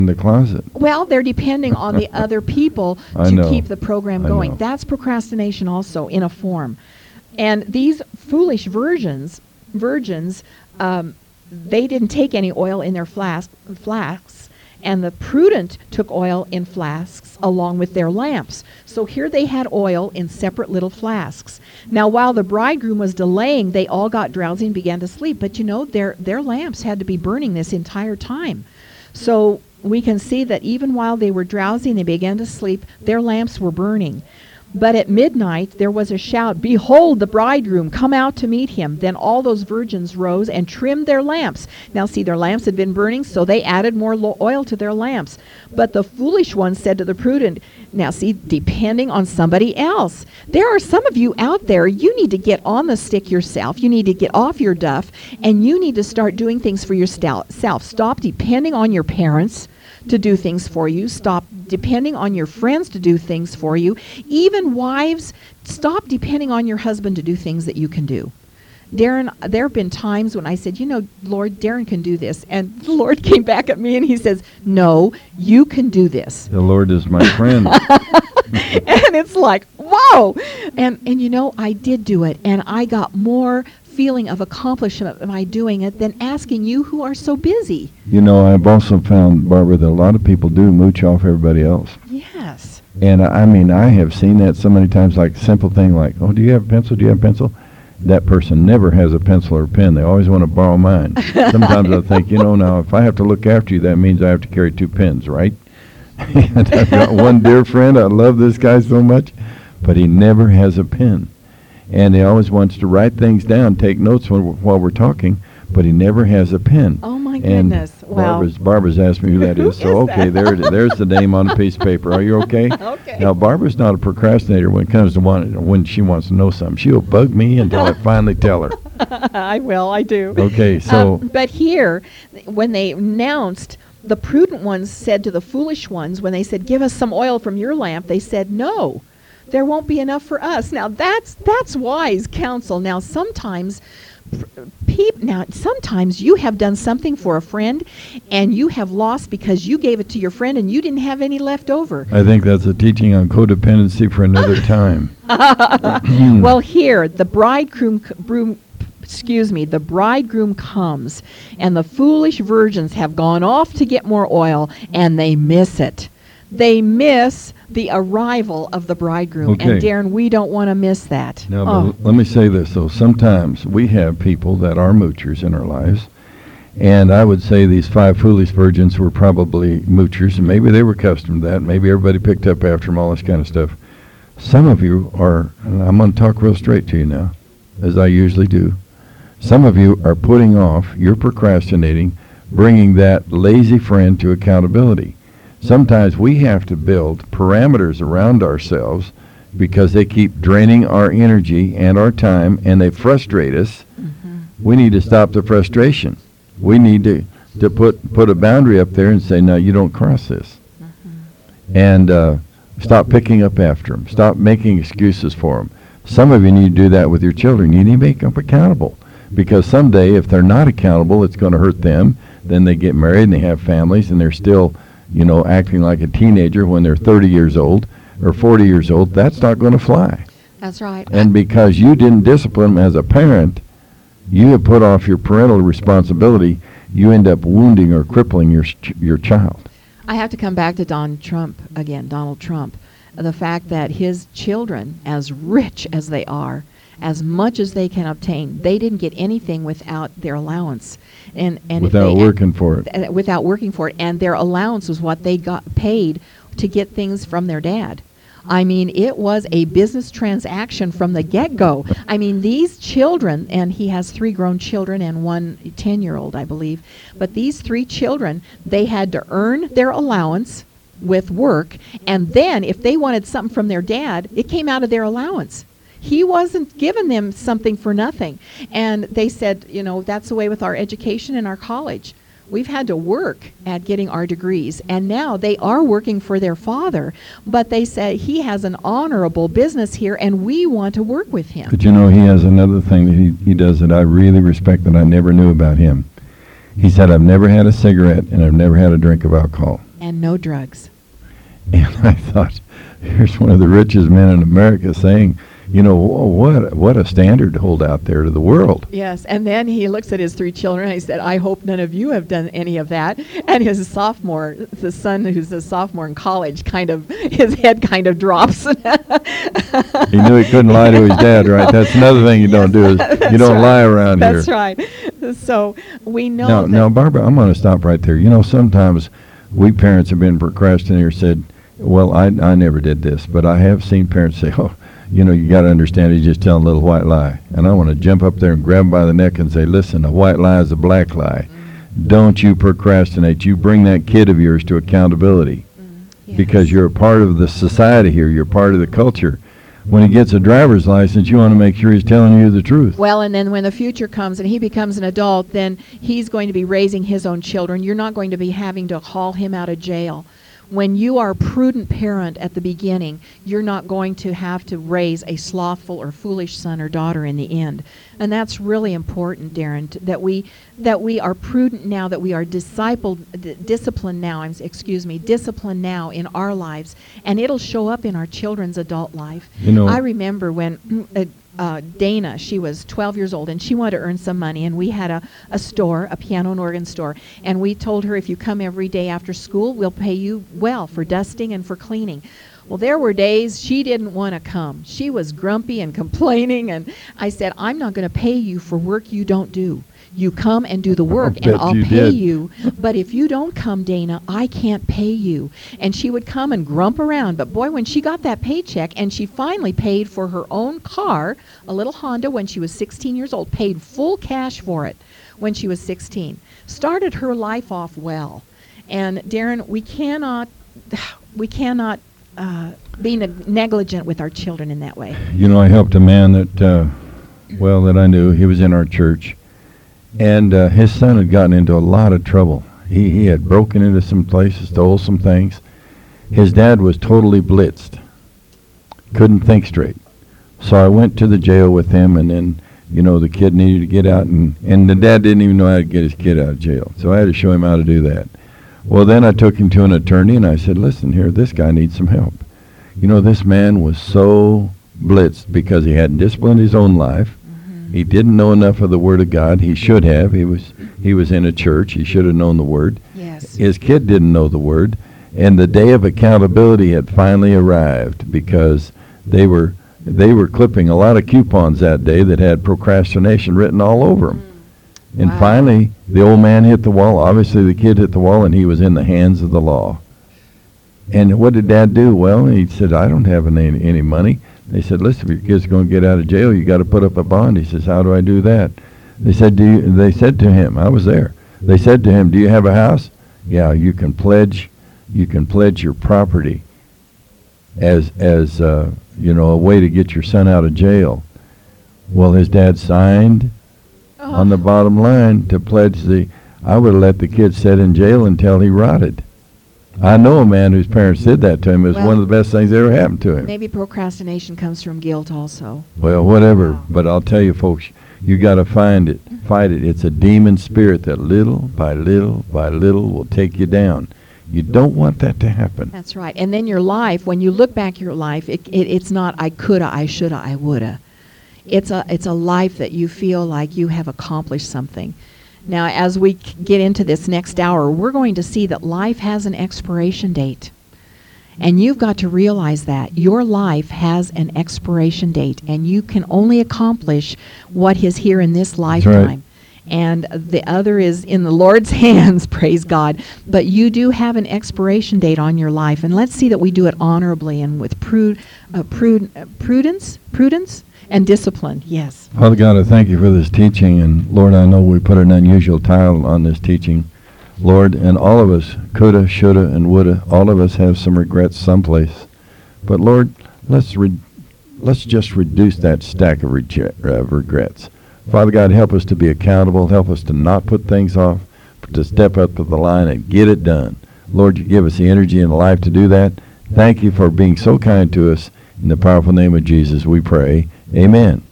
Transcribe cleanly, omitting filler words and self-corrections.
in the closet. Well, they're depending on the other people to keep the program going. That's procrastination also in a form. And these foolish virgins, they didn't take any oil in their flasks, and the prudent took oil in flasks along with their lamps. So here they had oil in separate little flasks. Now, while the bridegroom was delaying, they all got drowsy and began to sleep. But you know, their lamps had to be burning this entire time. So we can see that even while they were drowsy and they began to sleep, their lamps were burning. But at midnight there was a shout, "Behold, the bridegroom, come out to meet him." Then all those virgins rose and trimmed their lamps. Now see, their lamps had been burning, so they added more oil to their lamps. But the foolish ones said to the prudent, now see, depending on somebody else. There are some of you out there, you need to get on the stick yourself. You need to get off your duff, and you need to start doing things for yourself. Stop depending on your parents to do things for you. Stop depending on your friends to do things for you. Even wives, stop depending on your husband to do things that you can do. Darren, there have been times when I said, you know, Lord, Darren can do this. And the Lord came back at me and he says, no, you can do this. The Lord is my friend. And it's like, whoa. And you know, I did do it. And I got more feeling of accomplishment by doing it than asking you who are so busy. You know, I've also found, Barbara, that a lot of people do mooch off everybody else. Yes. And I mean, I have seen that so many times, like simple thing like, oh, do you have a pencil? Do you have a pencil? That person never has a pencil or a pen. They always want to borrow mine. Sometimes I think, you know, now if I have to look after you, that means I have to carry 2 pens, right? And I've got one dear friend, I love this guy so much, but he never has a pen. And he always wants to write things down, take notes while we're talking, but he never has a pen. Oh, my goodness. Wow. Barbara's asked me who that is. So, okay, there's the name on a piece of paper. Are you okay? Okay. Now, Barbara's not a procrastinator when it comes to when she wants to know something. She'll bug me until I finally tell her. I will. I do. Okay, so. But here, when they announced, the prudent ones said to the foolish ones, when they said, give us some oil from your lamp, they said, no. There won't be enough for us. Now that's wise counsel. Now sometimes you have done something for a friend and you have lost because you gave it to your friend and you didn't have any left over. I think that's a teaching on codependency for another time. Well, here the bridegroom comes, and the foolish virgins have gone off to get more oil, and they miss it. They miss the arrival of the bridegroom. Okay. And Darren, we don't want to miss that. Now, but let me say this, though. Sometimes we have people that are moochers in our lives, and I would say these 5 foolish virgins were probably moochers, and maybe they were accustomed to that. Maybe everybody picked up after them, all this kind of stuff. Some of you are, and I'm going to talk real straight to you now, as I usually do. Some of you are putting off, you're procrastinating, bringing that lazy friend to accountability. Sometimes we have to build parameters around ourselves because they keep draining our energy and our time, and they frustrate us. Mm-hmm. We need to stop the frustration. We need to put a boundary up there and say, no, you don't cross this. Mm-hmm. And stop picking up after them. Stop making excuses for them. Some of you need to do that with your children. You need to make them accountable, because someday if they're not accountable, it's going to hurt them. Then they get married and they have families and they're still, you know, acting like a teenager when they're 30 years old or 40 years old. That's not going to fly. That's right. And because you didn't discipline them as a parent, you have put off your parental responsibility, you end up wounding or crippling your child. I have to come back to Donald Trump again, Donald Trump. The fact that his children, as rich as they are, as much as they can obtain, they didn't get anything without their allowance. And without working for it. Without working for it. And their allowance was what they got paid to get things from their dad. I mean, it was a business transaction from the get-go. I mean, these children, and he has 3 grown children and 1 10-year-old, I believe, but these 3 children, they had to earn their allowance with work, and then if they wanted something from their dad, it came out of their allowance. He wasn't giving them something for nothing. And they said, you know, that's the way with our education and our college. We've had to work at getting our degrees, and now they are working for their father, but they say he has an honorable business here, and we want to work with him. But you know, he has another thing that he does that I really respect that I never knew about him. He said, I've never had a cigarette, and I've never had a drink of alcohol. And no drugs. And I thought, here's one of the richest men in America saying, you know, what a standard to hold out there to the world. Yes, and then he looks at his 3 children and he said, I hope none of you have done any of that. And his sophomore, the son who's a sophomore in college, his head kind of drops. He knew he couldn't lie to his dad, right? That's another thing you don't do, is you don't lie around here. That's right. So we know Now, Barbara, I'm going to stop right there. You know, sometimes we parents have been procrastinators, said, well, I never did this, but I have seen parents say, oh, you know, you got to understand he's just telling a little white lie. And I want to jump up there and grab him by the neck and say, listen, a white lie is a black lie. Don't you procrastinate. You bring that kid of yours to accountability. Yes. Because you're a part of the society here. You're part of the culture. When he gets a driver's license, you want to make sure he's telling you the truth. Well, and then when the future comes and he becomes an adult, then he's going to be raising his own children. You're not going to be having to haul him out of jail. When you are a prudent parent at the beginning, you're not going to have to raise a slothful or foolish son or daughter in the end. And that's really important, Darren, that we are prudent now, that we are disciplined now in our lives, and it'll show up in our children's adult life. You know, I remember when Dana, she was 12 years old, and she wanted to earn some money, and we had a store, a piano and organ store, and we told her, if you come every day after school, we'll pay you well for dusting and for cleaning. Well, there were days she didn't want to come. She was grumpy and complaining, and I said, I'm not going to pay you for work you don't do. You come and do the work, and I'll pay you. But if you don't come, Dana, I can't pay you. And she would come and grump around. But boy, when she got that paycheck, and she finally paid for her own car, a little Honda, when she was 16 years old, paid full cash for it when she was 16, started her life off well. And Darren, we cannot be negligent with our children in that way. You know, I helped a man that I knew. He was in our church. And his son had gotten into a lot of trouble. He had broken into some places, stole some things. His dad was totally blitzed. Couldn't think straight. So I went to the jail with him, and then, you know, the kid needed to get out, and the dad didn't even know how to get his kid out of jail. So I had to show him how to do that. Well, then I took him to an attorney, and I said, listen here, this guy needs some help. You know, this man was so blitzed because he hadn't disciplined his own life. He didn't know enough of the Word of God. He should have. He was in a church. He should have known the Word. Yes. His kid didn't know the Word. And the day of accountability had finally arrived, because they were clipping a lot of coupons that day that had procrastination written all over them. And Wow. finally, the old man hit the wall. Obviously, the kid hit the wall, and he was in the hands of the law. And what did Dad do? Well, he said, I don't have any money. They said, listen, if your kid's going to get out of jail, you got to put up a bond. He says, how do I do that? They said, to him, I was there. They said to him, do you have a house? Yeah, you can pledge your property as you know, a way to get your son out of jail. Well, his dad signed on the bottom line to pledge I would have let the kid sit in jail until he rotted. I know a man whose parents did that to him. It was one of the best things that ever happened to him. Maybe procrastination comes from guilt also. Well, whatever. But I'll tell you, folks, you got to fight it. It's a demon spirit that little by little by little will take you down. You don't want that to happen. That's right. And then your life, when you look back your life, it's not I coulda, I shoulda, I woulda. It's a life that you feel like you have accomplished something. Now, as we get into this next hour, we're going to see that life has an expiration date. And you've got to realize that. Your life has an expiration date, and you can only accomplish what is here in this lifetime. Right. And the other is in the Lord's hands, praise God. But you do have an expiration date on your life. And let's see that we do it honorably and with prudence and discipline, yes. Father God, I thank you for this teaching. And Lord, I know we put an unusual title on this teaching. Lord, and all of us coulda, shoulda, and woulda. All of us have some regrets someplace. But Lord, let's just reduce that stack of regrets. Father God, help us to be accountable. Help us to not put things off, but to step up to the line and get it done. Lord, you give us the energy and the life to do that. Thank you for being so kind to us. In the powerful name of Jesus, we pray. Amen.